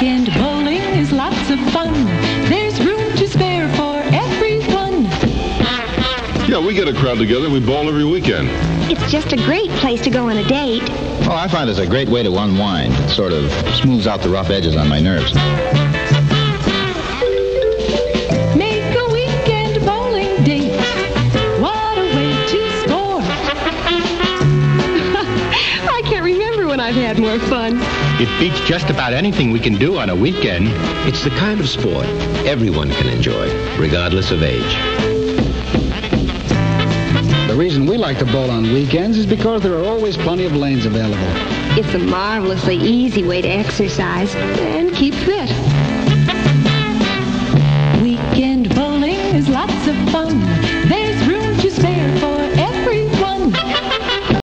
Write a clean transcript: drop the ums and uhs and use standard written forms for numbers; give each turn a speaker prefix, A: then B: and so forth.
A: Weekend bowling is lots of fun. There's room to spare for everyone.
B: Yeah, we get a crowd together and we bowl every weekend.
C: It's just a great place to go on a date.
D: Well, I find it's a great way to unwind. It sort of smooths out the rough edges on my nerves.
A: Make a weekend bowling date. What a way to score.
C: I can't remember when I've had more fun.
E: It beats just about anything we can do on a weekend.
F: It's the kind of sport everyone can enjoy, regardless of age.
G: The reason we like to bowl on weekends is because there are always plenty of lanes available.
C: It's a marvelously easy way to exercise and keep fit.
A: Weekend bowling is lots of fun.